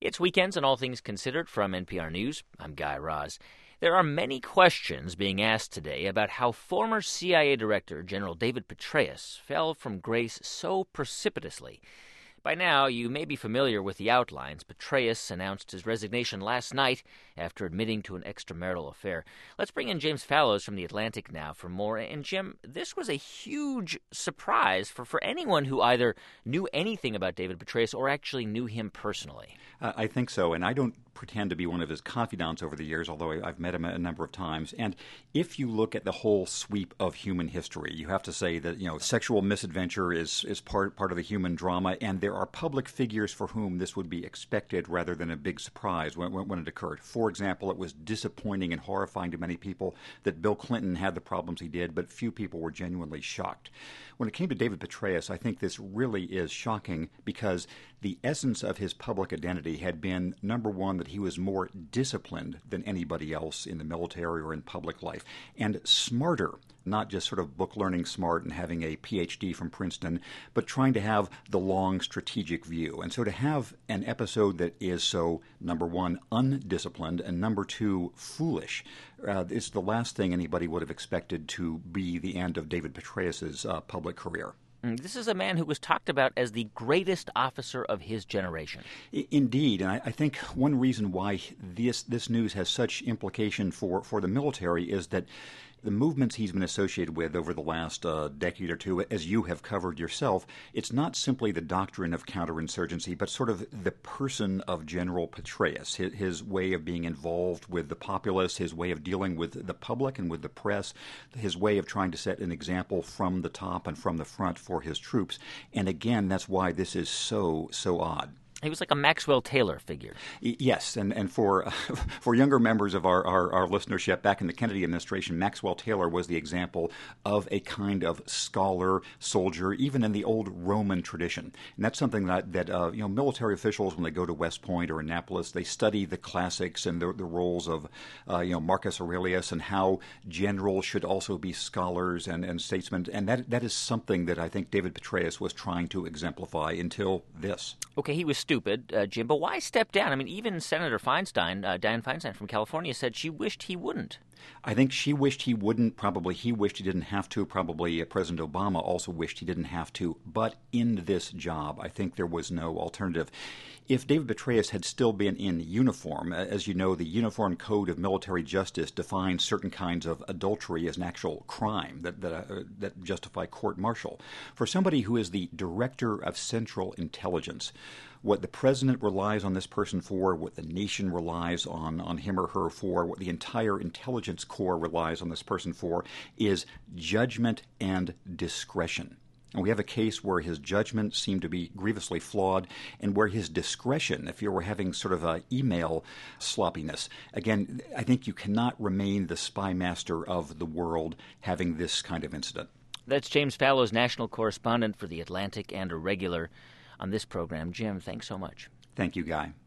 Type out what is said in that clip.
It's Weekends and All Things Considered from NPR News. I'm Guy Raz. There are many questions being asked today about how former CIA Director General David Petraeus fell from grace so precipitously. By now, you may be familiar with the outlines. Petraeus announced his resignation last night after admitting to an extramarital affair. Let's bring in James Fallows from The Atlantic now for more. And Jim, this was a huge surprise for anyone who either knew anything about David Petraeus or actually knew him personally. I think so, and I don't pretend to be one of his confidants over the years, although I've met him a number of times. And if you look at the whole sweep of human history, you have to say that, sexual misadventure is part of the human drama, and there are public figures for whom this would be expected rather than a big surprise when it occurred. For example, it was disappointing and horrifying to many people that Bill Clinton had the problems he did, but few people were genuinely shocked. When it came to David Petraeus, I think this really is shocking because the essence of his public identity had been, number one, that he was more disciplined than anybody else in the military or in public life, and smarter, not just sort of book learning smart and having a PhD from Princeton, but trying to have the long strategic view. And so to have an episode that is so, number one, undisciplined, and number two, foolish, is the last thing anybody would have expected to be the end of David Petraeus's public career. This is a man who was talked about as the greatest officer of his generation. Indeed, and I think one reason why this news has such implication for the military is that the movements he's been associated with over the last decade or two, as you have covered yourself, it's not simply the doctrine of counterinsurgency, but sort of the person of General Petraeus, his way of being involved with the populace, his way of dealing with the public and with the press, his way of trying to set an example from the top and from the front for his troops. And again, that's why this is so odd. He was like a Maxwell Taylor figure. Yes, and for younger members of our listenership, back in the Kennedy administration, Maxwell Taylor was the example of a kind of scholar, soldier, even in the old Roman tradition. And that's something that military officials, when they go to West Point or Annapolis, they study the classics and the roles of Marcus Aurelius and how generals should also be scholars and statesmen. And that is something that I think David Petraeus was trying to exemplify until this. Okay, he was stupid, Jim, but why step down? I mean, even Senator Feinstein, Dianne Feinstein from California, said she wished he wouldn't. I think she wished he wouldn't. Probably he wished he didn't have to. Probably President Obama also wished he didn't have to. But in this job, I think there was no alternative. If David Petraeus had still been in uniform, as you know, the Uniform Code of Military Justice defines certain kinds of adultery as an actual crime that justify court-martial. For somebody who is the Director of Central Intelligence, what the president relies on this person for, what the nation relies on him or her for, what the entire intelligence corps relies on this person for, is judgment and discretion. And we have a case where his judgment seemed to be grievously flawed and where his discretion, if you were having sort of an email sloppiness, again, I think you cannot remain the spy master of the world having this kind of incident. That's James Fallows, national correspondent for The Atlantic and a regular on this program. Jim, thanks so much. Thank you, Guy.